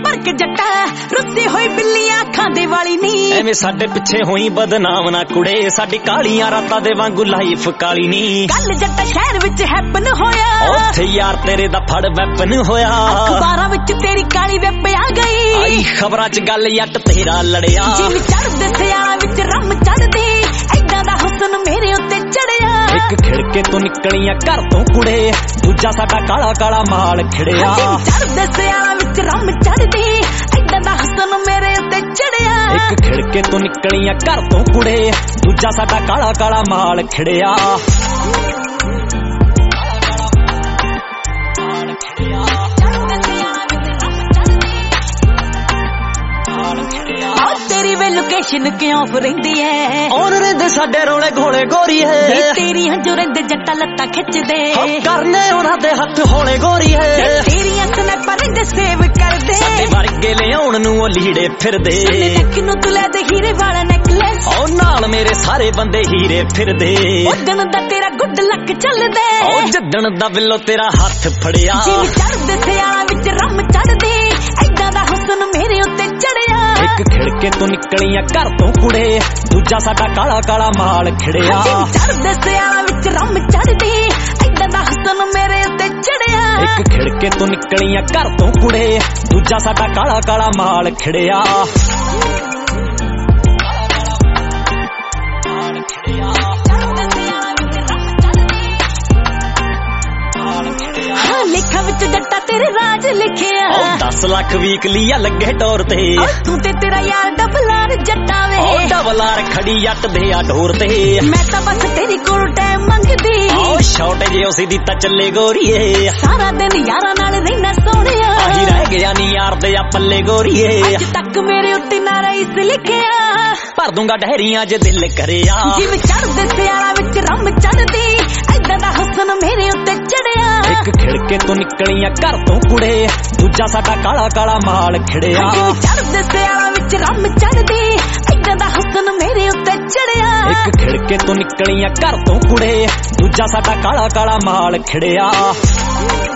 भर के जट्टा रुस्सी होई बिल्लियां अखां दे वाली नी एवें साडे पिछे होई बदनाम ना कुड़े साडी कालियां रातां दे वांगू लाइफ काली नी गल जट्टा शहर विच हैपन होया ओथे यार तेरे दा फड़ वैपन होया अखबारां विच तेरी काली वेप आ गई आई खबरां च गल जट तेरा लड़िया जिन चढ़दे सियाला विच रम चढ़दी ऐदां दा हुस्न मेरे उत्ते चढ़िया एक खिड़के तो निकलियां घर तो कुड़े दूजा साडा काला काला माल खिड़िया चढ़दे सियाला विच रम चढ़दी ऐदां दा हुस्न मेरे उत्ते चढ़िया एक खिड़के तो निकलियां घर तो कुड़े दूजा साडा काला काला माल खिड़िया तेरी वे लोकेशन क्यों रहिंदी है और रहिंदे साडे रोले घोले गोरी है तेरी हंजू रहिंदे जट्टा लत्ता खिच दे करने उन्हां दे हथ होले गोरी है तेरी स्नैपर रहिंदे सेव कर दे साडे वर्गे ले आउण नूं ओ लीड़े फिरदे नक नूं तू लै दे हीरे वाला नेकलेस ओ नाल मेरे सारे बंदे हीरे फिरदे उदन दा तेरा गुड लक चलदे ओ जद्दन दा बिल्लो तेरा हथ फड़िया जिन चढ़दे सियाला विच रम चढ़दी ऐदां दा हुस्न मेरे उत्ते चढ़िया एक खिड़के तो निकलियां घर तो कुड़े दूजा साडा काला काला माल खिड़िया चढ़दे सियाला विच रम चढ़दी ऐदां दा हुस्न मेरे उत्ते चढ़िया एक खिड़के तो निकलियां घर तो कुड़े दूजा साडा काला काला माल खिड़िया लिखा विच जट्टा तेरे राज लिखिया 10 लाख वीकली आ लगे टोर ते तू ते तेरा यार डबलार जट्टा वे ओ डबलार खड़ी जट दे आ ढोर ते मैं तां बस तेरी कोल टाइम मंगदी ओ शॉर्ट जे उसी दी ता चले गोरीए सारा दिन यारां नाल रहना सोहणिया आही रह गया नी यार दे आ पल्ले गोरीए अज तक मेरे उत्ते ना रईस लिखिया भर दूंगा डहरियां जे दिल करिया जिवें चढ़दे सियाला विच रम चढ़दी ऐदां दा हुस्न मेरे उत्ते चढ़िया एक खिड़के तो निकलियां घर तो कुड़े दूजा साडा काला काला माल खिड़िया चढ़दे सियाला विच रम चढ़दी ऐदां दा हुस्न मेरे उत्ते चढ़िया एक खिड़के तो निकलियां घर तो कुड़े दूजा साडा काला काला माल खिड़िया